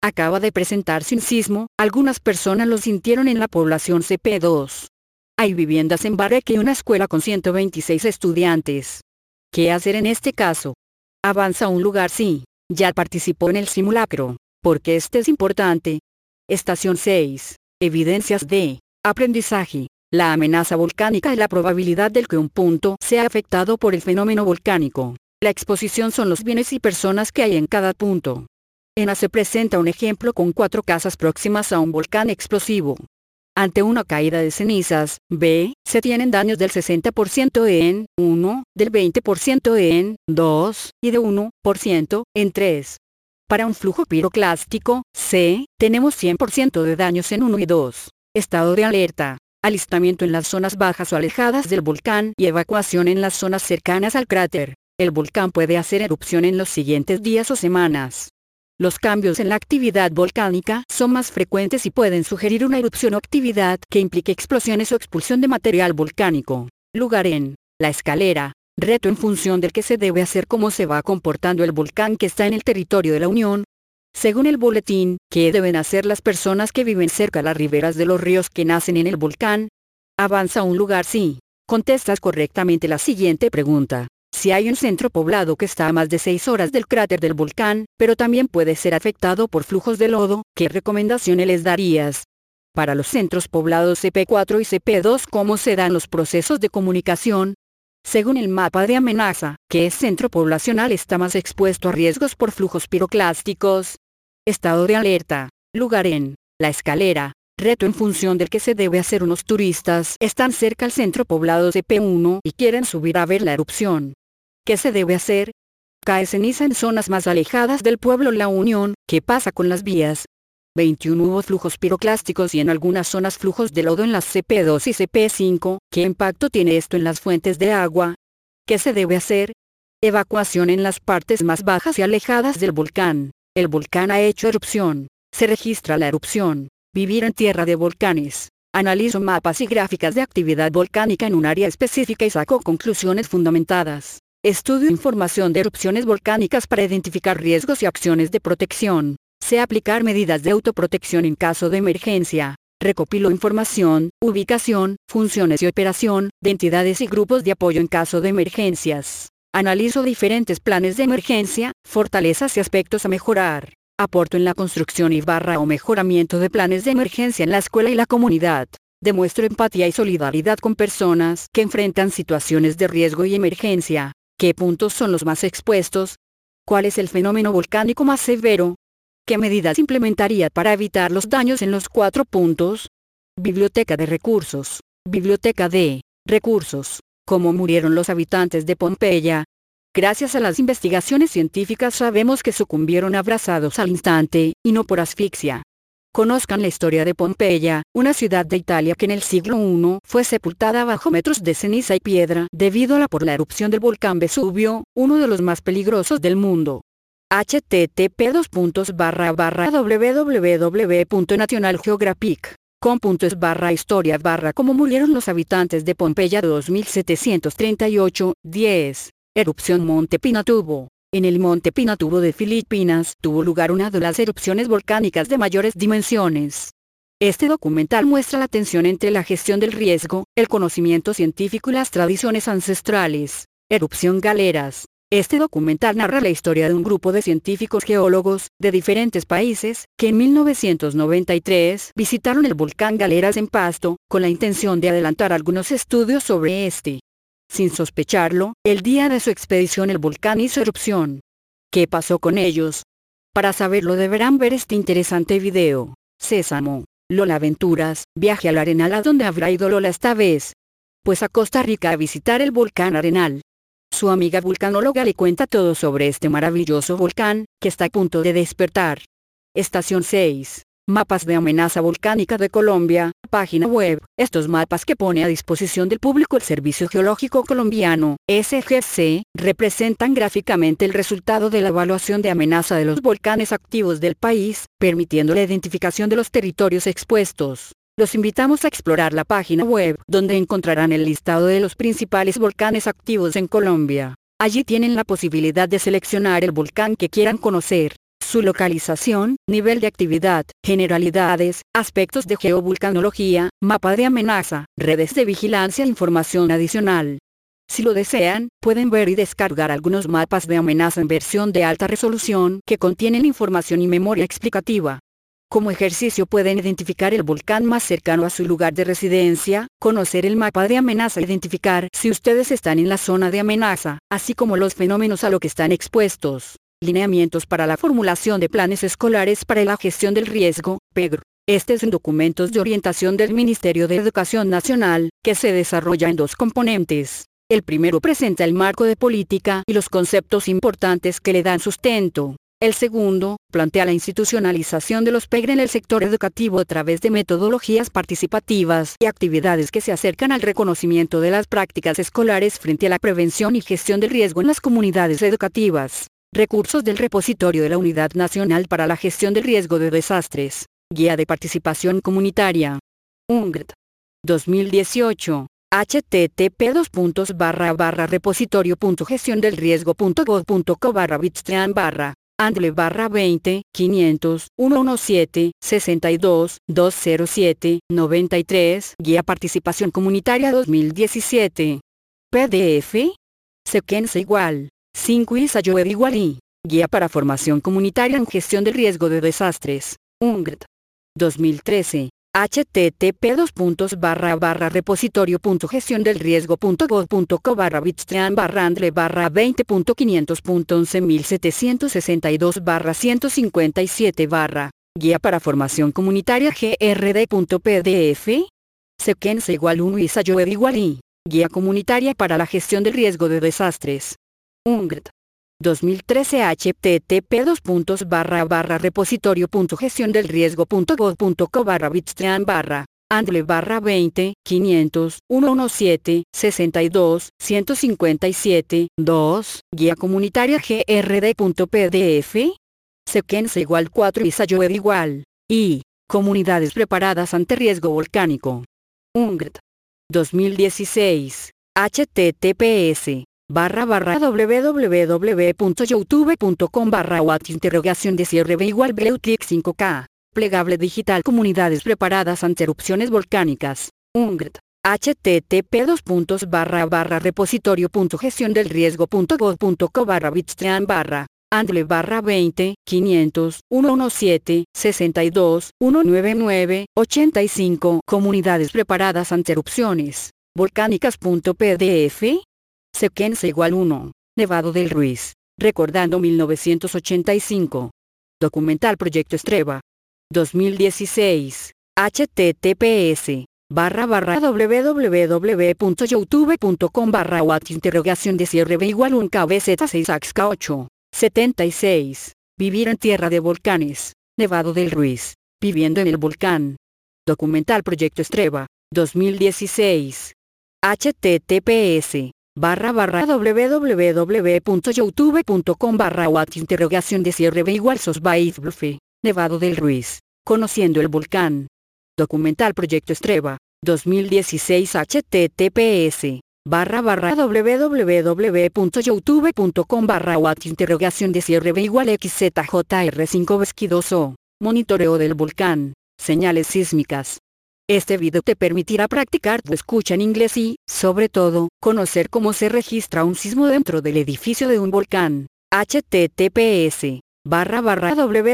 Acaba de presentarse un sismo, algunas personas lo sintieron en la población C P dos. Hay viviendas en Bareque y una escuela con ciento veintiséis estudiantes. ¿Qué hacer en este caso? Avanza a un lugar sí, ya participó en el simulacro, porque este es importante. Estación seis. Evidencias de aprendizaje. La amenaza volcánica y la probabilidad de que un punto sea afectado por el fenómeno volcánico. La exposición son los bienes y personas que hay en cada punto. En A se presenta un ejemplo con cuatro casas próximas a un volcán explosivo. Ante una caída de cenizas, B, se tienen daños del sesenta por ciento en uno, del veinte por ciento en dos, y de uno por ciento en tres. Para un flujo piroclástico, C, tenemos cien por ciento de daños en uno y dos. Estado de alerta. Alistamiento en las zonas bajas o alejadas del volcán y evacuación en las zonas cercanas al cráter. El volcán puede hacer erupción en los siguientes días o semanas. Los cambios en la actividad volcánica son más frecuentes y pueden sugerir una erupción o actividad que implique explosiones o expulsión de material volcánico. Lugar en La Escalera. Reto en función del que se debe hacer cómo se va comportando el volcán que está en el territorio de la Unión. Según el boletín, ¿qué deben hacer las personas que viven cerca a las riberas de los ríos que nacen en el volcán? Avanza a un lugar sí. Contestas correctamente la siguiente pregunta. Si hay un centro poblado que está a más de seis horas del cráter del volcán, pero también puede ser afectado por flujos de lodo, ¿qué recomendaciones les darías? Para los centros poblados C P cuatro y C P dos, ¿cómo se dan los procesos de comunicación? Según el mapa de amenaza, ¿qué centro poblacional está más expuesto a riesgos por flujos piroclásticos? Estado de alerta. Lugar en La Escalera. Reto en función del que se debe hacer. Unos turistas están cerca al centro poblado C P uno y quieren subir a ver la erupción. ¿Qué se debe hacer? Cae ceniza en zonas más alejadas del pueblo La Unión. ¿Qué pasa con las vías? veintiuno Hubo flujos piroclásticos y en algunas zonas flujos de lodo en las C P dos y C P cinco. ¿Qué impacto tiene esto en las fuentes de agua? ¿Qué se debe hacer? Evacuación en las partes más bajas y alejadas del volcán. El volcán ha hecho erupción. Se registra la erupción. Vivir en tierra de volcanes. Analizo mapas y gráficas de actividad volcánica en un área específica y saco conclusiones fundamentadas. Estudio información de erupciones volcánicas para identificar riesgos y acciones de protección. Sé aplicar medidas de autoprotección en caso de emergencia. Recopilo información, ubicación, funciones y operación de entidades y grupos de apoyo en caso de emergencias. Analizo diferentes planes de emergencia, fortalezas y aspectos a mejorar. Aporto en la construcción y barra o mejoramiento de planes de emergencia en la escuela y la comunidad. Demuestro empatía y solidaridad con personas que enfrentan situaciones de riesgo y emergencia. ¿Qué puntos son los más expuestos? ¿Cuál es el fenómeno volcánico más severo? ¿Qué medidas implementaría para evitar los daños en los cuatro puntos? Biblioteca de recursos. Biblioteca de recursos. ¿Cómo murieron los habitantes de Pompeya? Gracias a las investigaciones científicas sabemos que sucumbieron abrazados al instante, y no por asfixia. Conozcan la historia de Pompeya, una ciudad de Italia que en el siglo primero fue sepultada bajo metros de ceniza y piedra debido a la por la erupción del volcán Vesubio, uno de los más peligrosos del mundo. H T T P dos puntos barra barra w w w punto national geographic punto com punto es barra historia barra cómo murieron los habitantes de Pompeya dos mil setecientos treinta y ocho, diez. Erupción Monte Pinatubo. En el Monte Pinatubo de Filipinas tuvo lugar una de las erupciones volcánicas de mayores dimensiones. Este documental muestra la tensión entre la gestión del riesgo, el conocimiento científico y las tradiciones ancestrales. Erupción Galeras. Este documental narra la historia de un grupo de científicos geólogos, de diferentes países, que en mil novecientos noventa y tres visitaron el volcán Galeras en Pasto, con la intención de adelantar algunos estudios sobre este. Sin sospecharlo, el día de su expedición el volcán hizo erupción. ¿Qué pasó con ellos? Para saberlo deberán ver este interesante video. Sésamo. Lola Aventuras, viaje al Arenal. ¿A dónde habrá ido Lola esta vez? Pues a Costa Rica a visitar el volcán Arenal. Su amiga vulcanóloga le cuenta todo sobre este maravilloso volcán, que está a punto de despertar. Estación seis. Mapas de amenaza volcánica de Colombia, página web. Estos mapas que pone a disposición del público el Servicio Geológico Colombiano, S G C, representan gráficamente el resultado de la evaluación de amenaza de los volcanes activos del país, permitiendo la identificación de los territorios expuestos. Los invitamos a explorar la página web, donde encontrarán el listado de los principales volcanes activos en Colombia. Allí tienen la posibilidad de seleccionar el volcán que quieran conocer. su localización, nivel de actividad, generalidades, aspectos de geovulcanología, mapa de amenaza, redes de vigilancia e información adicional. Si lo desean, pueden ver y descargar algunos mapas de amenaza en versión de alta resolución que contienen información y memoria explicativa. Como ejercicio pueden identificar el volcán más cercano a su lugar de residencia, conocer el mapa de amenaza e identificar si ustedes están en la zona de amenaza, así como los fenómenos a los que están expuestos. Lineamientos para la formulación de planes escolares para la gestión del riesgo, P E G R. Este es un documento de orientación del Ministerio de Educación Nacional, que se desarrolla en dos componentes. El primero presenta el marco de política y los conceptos importantes que le dan sustento. El segundo, plantea la institucionalización de los P E G R en el sector educativo a través de metodologías participativas y actividades que se acercan al reconocimiento de las prácticas escolares frente a la prevención y gestión del riesgo en las comunidades educativas. Recursos del repositorio de la Unidad Nacional para la Gestión del Riesgo de Desastres. Guía de Participación Comunitaria. U N G R T. dos mil dieciocho. H T T P dos puntos barra barra repositorio punto gestión del riesgo punto gov punto co barra bitstream barra Andle barra veinte, quinientos, ciento diecisiete, sesenta y dos, doscientos siete, noventa y tres, Guía Participación Comunitaria dos mil diecisiete. P D F. Sequenza igual. cinco Isayoed igual y. Guía para Formación Comunitaria en Gestión del Riesgo de Desastres. U N G R T. dos mil trece. H T T P dos puntos barra barra repositorio punto gestión del riesgo punto gov punto co barra bitstream barra andle barra veinte punto quinientos punto once mil setecientos sesenta y dos barra ciento cincuenta y siete barra Guía para Formación Comunitaria G R D punto P D F. Sequenza igual uno Isayoed igual y. Guía Comunitaria para la Gestión del Riesgo de Desastres. U N G R T. dos mil trece. H T T P dos puntos barra barra repositorio punto gestión del riesgo punto gov punto co barra bitstream barra Andle barra veinte, quinientos, ciento diecisiete, sesenta y dos, ciento cincuenta y siete, dos, Guía Comunitaria G R D punto P D F. Sequenza igual cuatro Isayoed igual y. Comunidades preparadas ante riesgo volcánico. U N G R T. dos mil dieciséis. H T T P S. barra barra www punto youtube punto com barra what interrogación de cierre b igual Bleutrix cinco K. Plegable digital Comunidades preparadas ante erupciones volcánicas. U N G R T. H T T P dos puntos barra barra repositorio punto gestión del riesgo punto gov punto co barra bitstream barra Andle barra veinte, quinientos, ciento diecisiete, sesenta y dos, ciento noventa y nueve, ochenta y cinco Comunidades preparadas ante erupciones volcánicas.pdf. Sequenza igual uno. Nevado del Ruiz. Recordando mil novecientos ochenta y cinco. Documental Proyecto Estreba. dos mil dieciséis. H T T P S. barra barra www punto youtube punto com barra what interrogación de cierre b igual un K B Z seis A X K ocho. setenta y seis. Vivir en tierra de volcanes. Nevado del Ruiz. Viviendo en el volcán. Documental Proyecto Estreba. dos mil dieciséis. H T T P S. barra barra www punto youtube punto com barra what interrogación de cierre b igual Sosbaizblufe. Nevado del Ruiz. Conociendo el volcán. Documental Proyecto Estreba. dos mil dieciséis. H T T P S. barra barra www punto youtube punto com barra what interrogación de cierre b igual X Z J R cinco Vesquidoso. Monitoreo del volcán. Señales sísmicas. Este video te permitirá practicar tu escucha en inglés y, sobre todo, conocer cómo se registra un sismo dentro del edificio de un volcán. H T T P S. barra barra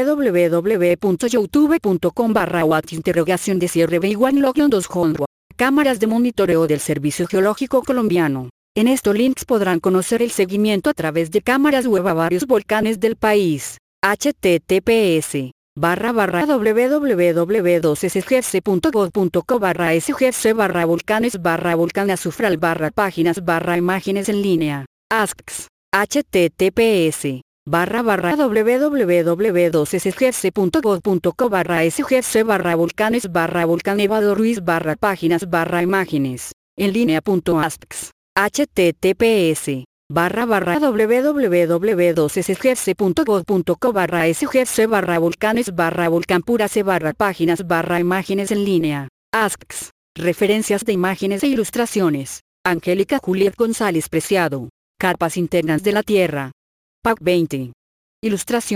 www punto youtube punto com barra what interrogación de cierre b igual Logion dos Honwa. Cámaras de monitoreo del Servicio Geológico Colombiano. En estos links podrán conocer el seguimiento a través de cámaras web a varios volcanes del país. H T T P S. barra barra www dos s g c punto gov punto co barra s g c barra volcanes barra volcán azufral barra páginas barra imágenes en línea. Asks. H T T P S. barra barra www dos s g c punto gov punto co barra s g c barra volcanes barra volcán Nevado Ruiz barra páginas barra imágenes en línea punto asks. H T T P S. barra barra www dos s g c punto gov punto co barra s g c barra volcanes barra volcán pura c barra páginas barra imágenes en línea. Asks. Referencias de imágenes e ilustraciones. Angélica Juliet González Preciado. Carpas internas de la Tierra. P A C veinte. Ilustración.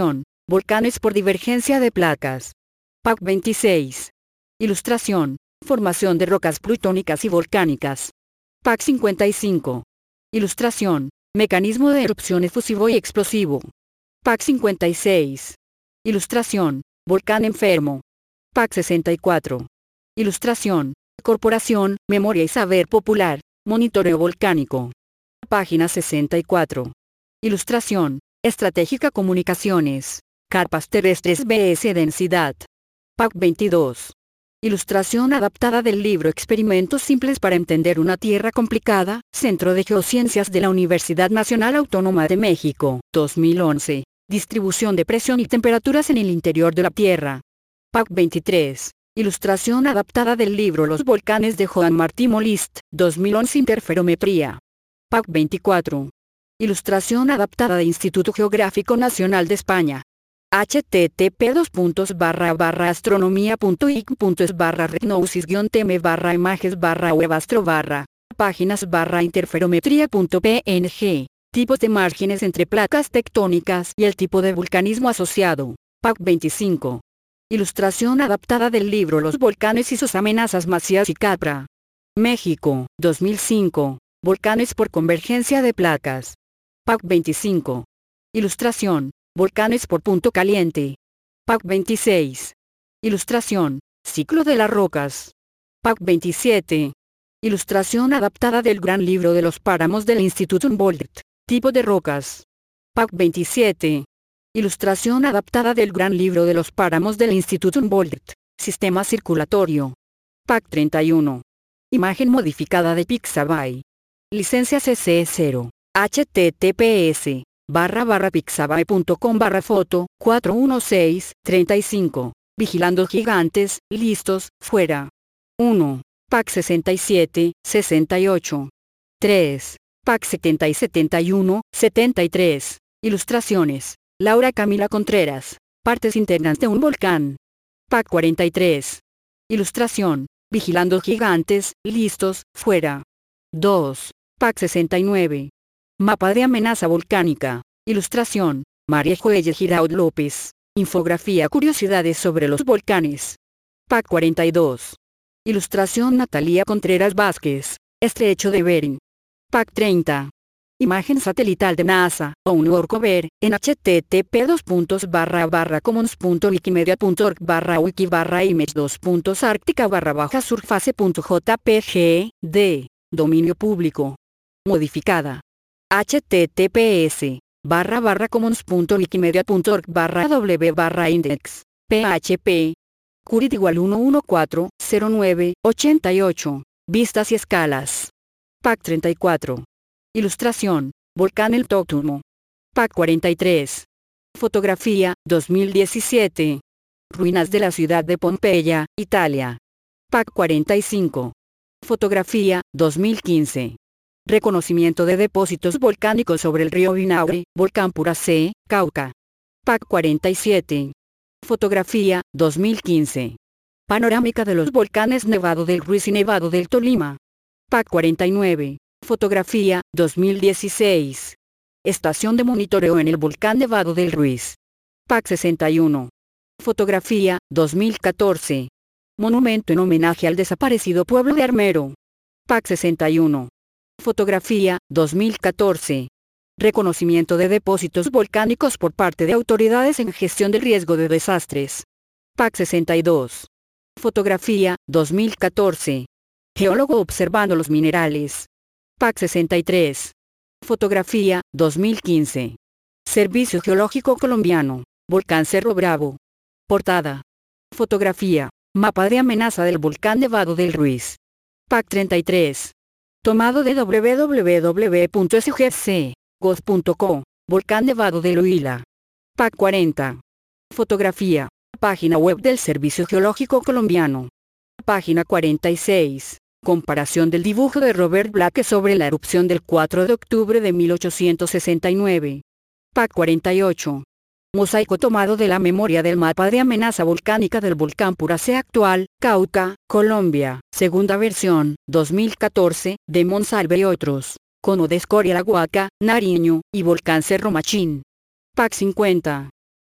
volcanes por divergencia de placas. P A C veintiséis. Ilustración, formación de rocas plutónicas y volcánicas. P A C cincuenta y cinco. Ilustración, mecanismo de erupción efusivo y explosivo. P A C cincuenta y seis. Ilustración, volcán enfermo. P A C sesenta y cuatro. Ilustración, corporación, memoria y saber popular, monitoreo volcánico. Página sesenta y cuatro. Ilustración, estratégica comunicaciones, carpas terrestres vs densidad. P A C veintidós. Ilustración adaptada del libro Experimentos simples para entender una Tierra complicada, Centro de Geociencias de la Universidad Nacional Autónoma de México, dos mil once. Distribución de presión y temperaturas en el interior de la Tierra. P A C veintitrés. Ilustración adaptada del libro Los volcanes de Joan Martí Molist, dos mil once. Interferometría. P A C veinticuatro. Ilustración adaptada de Instituto Geográfico Nacional de España. http dos puntos barra barra astronomía punto ic punto es barra regnosis guión tm barra images barra webastro barra páginas barra interferometría punto png. Tipos de márgenes entre placas tectónicas y el tipo de vulcanismo asociado. P A C veinticinco. Ilustración adaptada del libro Los volcanes y sus amenazas Macías y Capra. México, dos mil cinco. Volcanes por convergencia de placas. P A C veinticinco. Ilustración, volcanes por punto caliente. P A C veintiséis. Ilustración, ciclo de las rocas. P A C veintisiete. Ilustración adaptada del Gran Libro de los Páramos del Instituto Humboldt. Tipo de rocas. P A C veintisiete. Ilustración adaptada del Gran Libro de los Páramos del Instituto Humboldt. Sistema circulatorio. P A C treinta y uno. Imagen modificada de Pixabay. Licencia C C cero. https barra barra pixabay punto com barra foto cuatro uno seis treinta y cinco. Vigilando gigantes, listos, fuera. uno. P A C sesenta y siete, sesenta y ocho. tres. P A C setenta y setenta y uno, setenta y tres. Ilustraciones. Laura Camila Contreras. Partes internas de un volcán. P A C cuarenta y tres. Ilustración. Vigilando gigantes, listos, fuera. dos. P A C sesenta y nueve. Mapa de amenaza volcánica. Ilustración. María Joelle Giraud López. Infografía curiosidades sobre los volcanes. P A C cuarenta y dos. Ilustración Natalia Contreras Vázquez. Estrecho de Bering. P A C treinta. Imagen satelital de NASA, o un workover, en http dos puntos barra barra commons punto wikimedia punto org barra wiki barra image dos puntos árctica barra baja surface punto jpg, de, dominio público. Modificada. https barra barra commons punto wikimedia punto org barra w barra index, php. Curit igual uno uno cuatro cero nueve ochenta y ocho. Vistas y escalas. P A C treinta y cuatro. Ilustración, volcán El Tótumo. P A C cuarenta y tres. Fotografía, dos mil diecisiete. Ruinas de la ciudad de Pompeya, Italia. P A C cuarenta y cinco. Fotografía, dos mil quince. Reconocimiento de depósitos volcánicos sobre el río Vinaure, volcán Puracé, Cauca. P A C cuarenta y siete. Fotografía, dos mil quince. Panorámica de los volcanes Nevado del Ruiz y Nevado del Tolima. P A C cuarenta y nueve. Fotografía, dos mil dieciséis. Estación de monitoreo en el volcán Nevado del Ruiz. P A C sesenta y uno. Fotografía, dos mil catorce. Monumento en homenaje al desaparecido pueblo de Armero. P A C sesenta y uno. Fotografía, dos mil catorce. Reconocimiento de depósitos volcánicos por parte de autoridades en gestión del riesgo de desastres. P A C sesenta y dos. Fotografía, dos mil catorce. Geólogo observando los minerales. P A C sesenta y tres. Fotografía, dos mil quince. Servicio Geológico Colombiano. Volcán Cerro Bravo. Portada. Fotografía. Mapa de amenaza del volcán Nevado del Ruiz. P A C treinta y tres. Tomado de w w w punto s g c punto gov punto co. Volcán Nevado del Huila. P A C cuarenta. Fotografía. Página web del Servicio Geológico Colombiano. Página cuarenta y seis. Comparación del dibujo de Robert Blake sobre la erupción del cuatro de octubre de mil ochocientos sesenta y nueve. P A C cuarenta y ocho. Mosaico tomado de la memoria del mapa de amenaza volcánica del volcán Puracé actual, Cauca, Colombia, segunda versión, dos mil catorce, de Monsalve y otros, Cono de Escoria La Huaca, Nariño, y Volcán Cerro Machín. P A C cincuenta.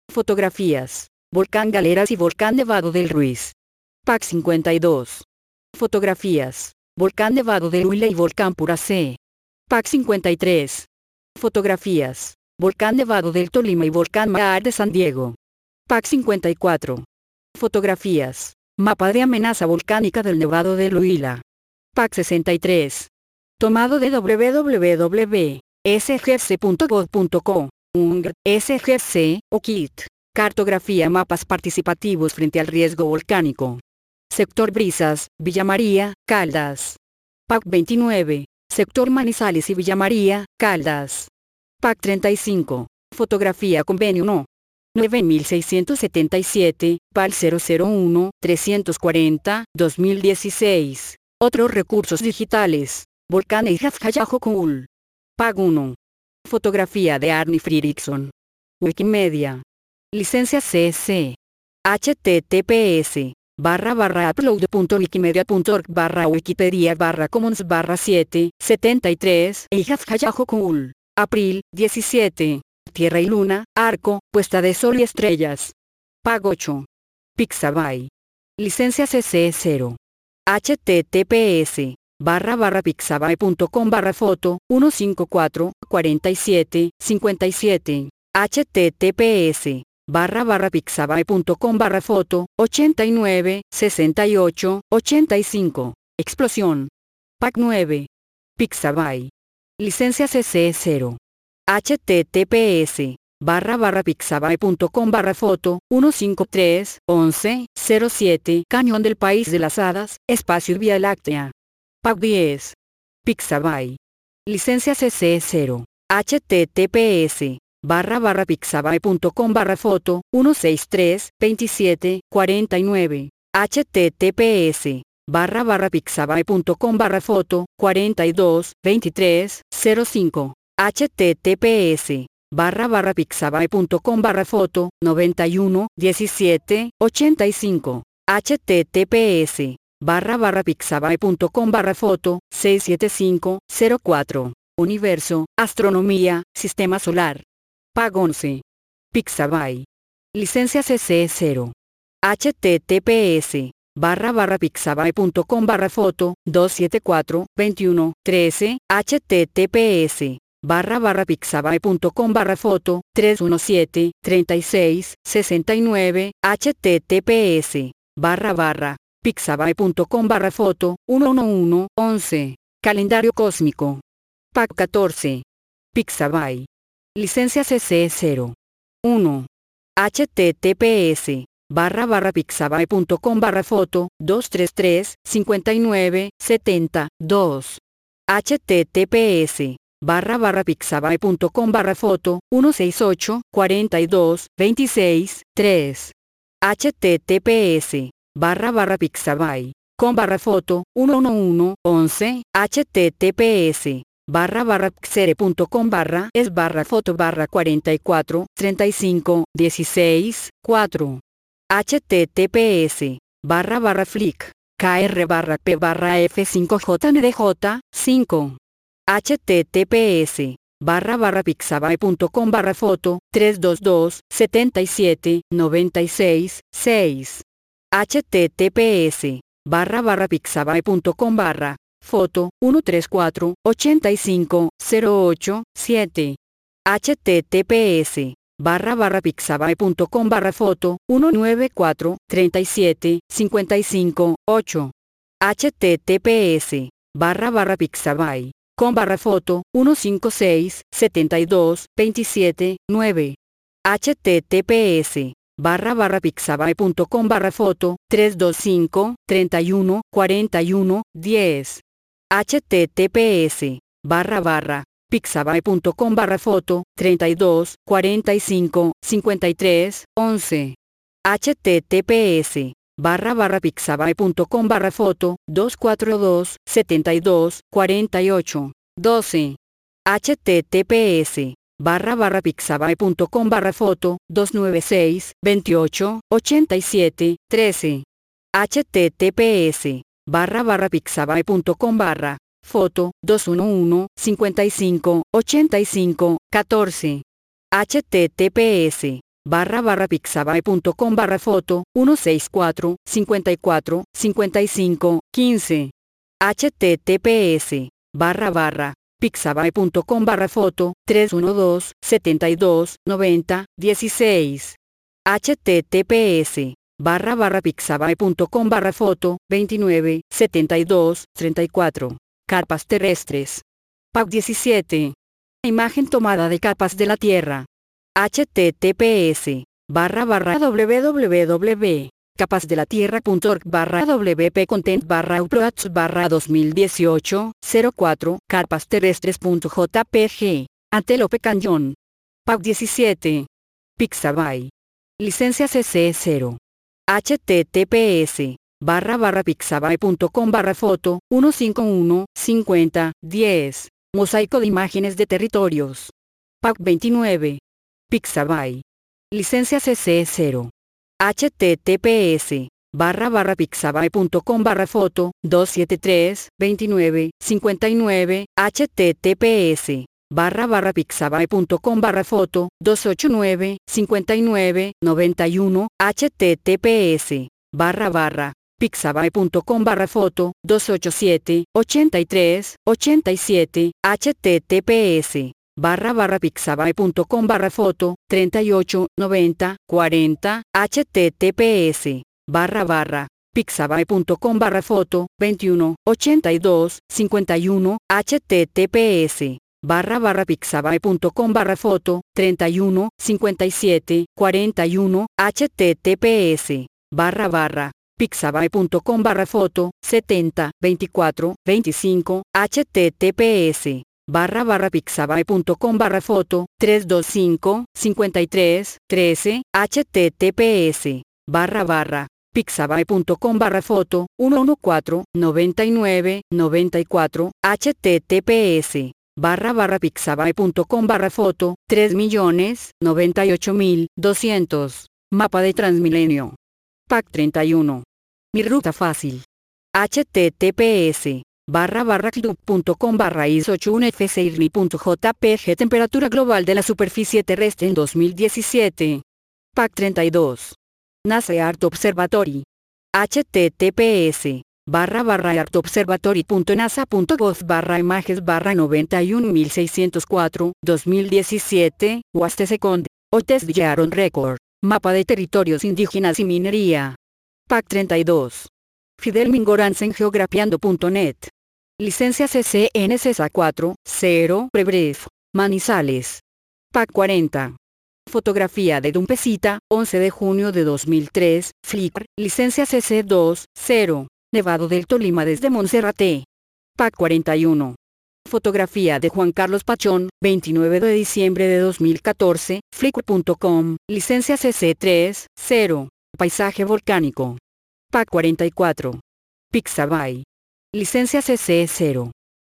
Fotografías. Volcán Galeras y Volcán Nevado del Ruiz. Pack cincuenta y dos. Fotografías. Volcán Nevado del Huila y Volcán Puracé. Pack cincuenta y tres. Fotografías. Volcán Nevado del Tolima y Volcán Mar de San Diego. Pack cincuenta y cuatro. Fotografías. Mapa de amenaza volcánica del Nevado del Huila. Pack sesenta y tres. Tomado de w w w punto s g c punto gov punto co. U N G, S G C, o K I T. Cartografía mapas participativos frente al riesgo volcánico. Sector Brisas, Villa María, Caldas. Pack veintinueve. Sector Manizales y Villa María, Caldas. Pack treinta y cinco. Fotografía Convenio No. nueve mil seiscientos setenta y siete, P A L cero cero uno, trescientos cuarenta, dos mil dieciséis. Otros recursos digitales. Volcán Eyjafjallajökull. Pack uno. Fotografía de Arni Fredriksson. Wikimedia. Licencia C C. H T T P S. Barra barra upload.wikimedia.org barra wikipedia barra commons barra siete, setenta y tres. Eyjafjallajökull. Abril, diecisiete. Tierra y Luna, Arco, Puesta de Sol y Estrellas. Pack ocho. Pixabay. Licencia C C cero. H T T P S. Barra barra pixabay.com barra foto, ciento cincuenta y cuatro, cuarenta y siete, cincuenta y siete. H T T P S. Barra barra pixabay.com barra foto, ochenta y nueve, sesenta y ocho, ochenta y cinco. Explosión. Pack nueve. Pixabay. Licencia C C cero. H T T P S. Barra barra pixabay.com barra foto, ciento cincuenta y tres, once, cero siete. Cañón del País de las Hadas, Espacio Vía Láctea. Pack diez. Pixabay. Licencia C C cero. H T T P S. Barra barra pixabay.com barra foto, ciento sesenta y tres, veintisiete, cuarenta y nueve. H T T P S. Barra barra pixabay.com barra foto, cuarenta y dos, veintitrés, cero cinco. H T T P S. Barra barra pixabay.com barra foto, noventa y uno, diecisiete, ochenta y cinco. H T T P S. Barra barra pixabay.com barra foto, seiscientos setenta y cinco, cero cuatro. Universo, Astronomía, Sistema Solar. Pack once. Pixabay. Licencia C C cero. H T T P S. Barra barra pixabay.com barra foto, doscientos setenta y cuatro, veintiuno, trece. H T T P S. Barra barra pixabay.com barra foto, trescientos diecisiete, treinta y seis, sesenta y nueve. H T T P S. Barra barra. Pixabay.com barra foto, ciento once, once. Calendario cósmico. Pack catorce. Pixabay. Licencia C C cero. uno. H T T P S. Barra barra pixabay.com barra foto, doscientos treinta y tres, cincuenta y nueve, setenta, dos. H T T P S. Barra barra pixabay.com barra foto, ciento sesenta y ocho, cuarenta y dos, veintiséis, tres. H T T P S. Barra barra pixabay. Com barra foto, ciento once, once. H T T P S. Barra barra pxere.com barra es barra foto barra cuarenta y cuatro, treinta y cinco, dieciséis, cuatro. H T T P S. Barra barra flick. Kr barra p barra f cinco j n d j, cinco. H T T P S. Barra barra pixabay.com barra foto, trescientos veintidós, setenta y siete, noventa y seis, seis. H T T P S. Barra barra pixabay.com barra foto, ciento treinta y cuatro, ochenta y cinco, cero ocho, siete. H T T P S. Barra barra pixabay.com barra foto, ciento noventa y cuatro, treinta y siete, cincuenta y cinco, ocho. H T T P S. Barra barra pixabay. Com barra foto, ciento cincuenta y seis, setenta y dos, veintisiete, nueve. H T T P S. Barra barra pixabay.com barra foto, trescientos veinticinco, treinta y uno, cuarenta y uno, diez. H T T P S. Barra barra. Pixabay.com barra foto, treinta y dos, cuarenta y cinco, cincuenta y tres, once. H T T P S. Barra barra pixabay.com barra foto, doscientos cuarenta y dos, setenta y dos, cuarenta y ocho, doce. H T T P S. Barra barra pixabay.com barra foto, doscientos noventa y seis, veintiocho, ochenta y siete, trece. H T T P S. Barra barra pixabay.com barra foto, doscientos once, cincuenta y cinco, ochenta y cinco, catorce. H T T P S. barra barra pixabay.com barra foto, ciento sesenta y cuatro, cincuenta y cuatro, cincuenta y cinco, quince. https, barra barra, pixabay.com barra foto, trescientos doce, setenta y dos, noventa, dieciséis. https, barra barra pixabay.com barra foto, veintinueve, setenta y dos, treinta y cuatro. Carpas terrestres. Pack diecisiete. Imagen tomada de capas de la Tierra. https, barra barra www. capasdelatierra.org barra wp content barra uploads barra dos mil dieciocho, cero cuatro, carpasterrestres.jpg, Antelope Canyon. Pack diecisiete. Pixabay. Licencia C C cero. https, barra barra pixabay.com barra foto, ciento cincuenta y uno, cincuenta, diez. Mosaico de imágenes de territorios. Pack veintinueve. Pixabay. Licencia C C cero. https, barra barra pixabay.com barra foto, doscientos setenta y tres, veintinueve, cincuenta y nueve, https, barra barra pixabay.com barra foto, doscientos ochenta y nueve, cincuenta y nueve, noventa y uno, https, barra barra, pixabay.com barra foto, doscientos ochenta y siete, ochenta y tres, ochenta y siete, https, barra barra pixabay.com barra foto, treinta y ocho, noventa, cuarenta, https, barra barra, pixabay.com barra foto, veintiuno, ochenta y dos, cincuenta y uno, https, barra barra pixabay.com barra foto, treinta y uno, cincuenta y siete, cuarenta y uno, https, barra barra, pixabay.com barra foto, setenta, veinticuatro, veinticinco, https, barra barra pixabay.com barra foto, trescientos veinticinco, cincuenta y tres, trece, https, barra barra, pixabay.com barra foto, ciento catorce, noventa y nueve, noventa y cuatro, https, barra barra pixabay.com barra foto, tres millones, noventa y ocho mil, doscientos, mapa de Transmilenio. Pack treinta y uno. Mi ruta fácil. https, barra barra club.com barra is ochenta y uno f c i r n i punto j p g Temperatura global de la superficie terrestre en dos mil diecisiete. Pack treinta y dos. NASA Earth Observatory. https, barra barra earthobservatory.nasa.gov barra images barra noventa y un mil seiscientos cuatro, dos mil diecisiete, Waste Second, Otes Yaron Record, mapa de territorios indígenas y minería. Pack treinta y dos. Fidel Mingoranz geografiando punto net. Licencia C C N C S A cuatro, cero, Prebref, Manizales. Pack cuarenta. Fotografía de Dumpecita, once de junio de dos mil tres, Flickr, licencia C C dos, cero, Nevado del Tolima desde Monserrate. Pack cuarenta y uno. Fotografía de Juan Carlos Pachón, veintinueve de diciembre de dos mil catorce, Flickr punto com, licencia C C tres, cero, Paisaje volcánico. Pack cuarenta y cuatro. Pixabay. Licencia C C cero.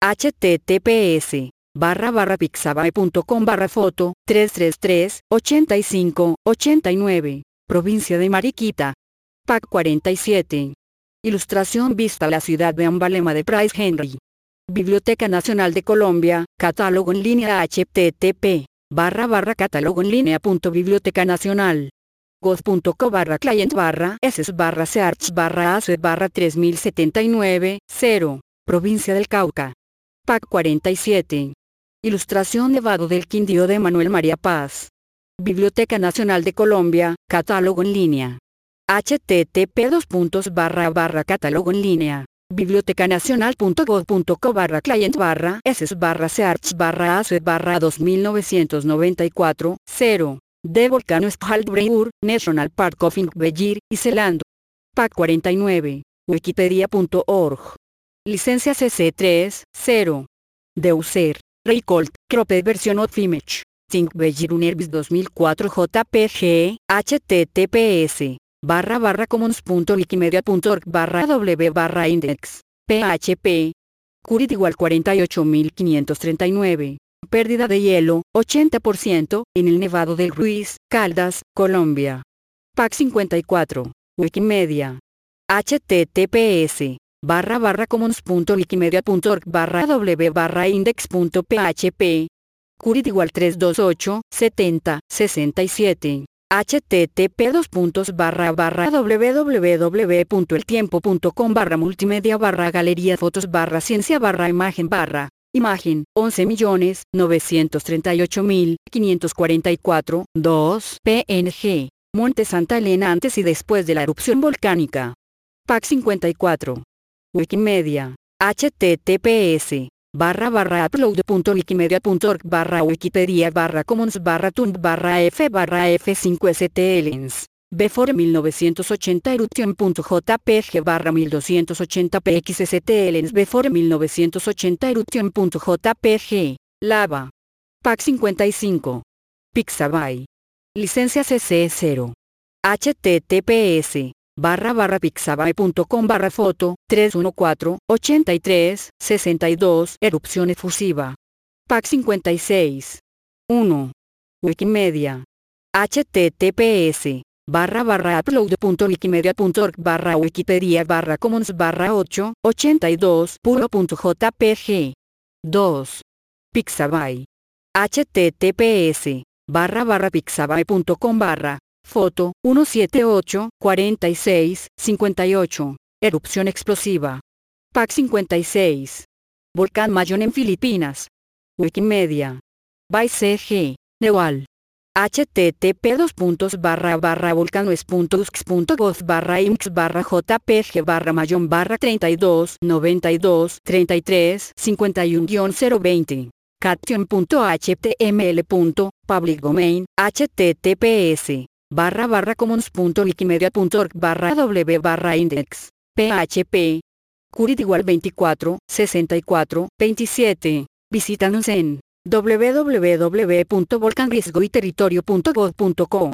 https, barra barra pixabay.com barra foto, trescientos treinta y tres, ochenta y cinco, ochenta y nueve, Provincia de Mariquita. Pack cuarenta y siete. Ilustración vista a la ciudad de Ambalema de Price Henry. Biblioteca Nacional de Colombia, catálogo en línea http, barra barra catálogo en línea punto biblioteca nacional. goz.co barra client barra ss barra search barra ac barra tres mil setenta y nueve, cero, Provincia del Cauca. Pack cuarenta y siete. Ilustración Nevado del Quindío de Manuel María Paz. Biblioteca Nacional de Colombia, catálogo en línea. http dos puntos barra barra catálogo en línea. bibliotecanacional.gov.co barra client barra ss barra search barra ac barra dos mil novecientos noventa y cuatro, cero. De Volcano Spaldbreur, National Park of Ingvellir, Iselando. Pack cuarenta y nueve. Wikipedia punto org. Licencia C C tres, cero. De User, Record, Cropped Version of Image. Ingvellir Unerbis dos mil cuatro J P G, https, barra barra commons.wikimedia.org barra w barra index, php. Curit igual cuarenta y ocho mil quinientos treinta y nueve. Pérdida de hielo, ochenta por ciento, en el Nevado del Ruiz, Caldas, Colombia. Pack cincuenta y cuatro. Wikimedia. https, barra barra commons.wikimedia.org barra w barra index.php. Curit igual trescientos veintiocho, setenta, sesenta y siete. http dos puntos barra barra www.eltiempo.com barra multimedia barra galería fotos barra ciencia barra imagen barra imagen once millones novecientos treinta y ocho mil quinientos cuarenta y cuatro dos P N G Monte Santa Elena antes y después de la erupción volcánica. P A C cincuenta y cuatro. Wikimedia. https barra barra upload.wikimedia.org barra wikipedia barra commons barra tumb barra f barra f cinco stlens before mil novecientos ochenta eruption.jpg barra mil doscientos ochenta pxstlens before mil novecientos ochenta eruption.jpg lava. P A C cincuenta y cinco. Pixabay. Licencia C C cero. https barra barra pixabay.com barra foto trescientos catorce ochenta y tres sesenta y dos erupción efusiva. P A C cincuenta y seis. uno. Wikimedia. https barra barra upload.wikimedia.org barra wikipedia barra commons barra ocho ochenta y dos puro.jpg. dos. Pixabay. https barra barra pixabay.com barra foto ciento setenta y ocho cuarenta y seis cincuenta y ocho erupción explosiva. P A C cincuenta y seis. Volcán Mayón en Filipinas. Wikimedia. By C G. Newell. http dos puntos barra barra volcanoes.usks.gov barra imx barra jpg barra mayón barra treinta y dos noventa y dos treinta y tres cincuenta y uno guión cero veinte. Caption.html. Public domain. https barra barra commons.wikimedia.org barra w barra index. php. Curit igual veinticuatro sesenta y cuatro veintisiete. Visítanos en w w w punto volcanriesgoyterritorio punto gov punto co.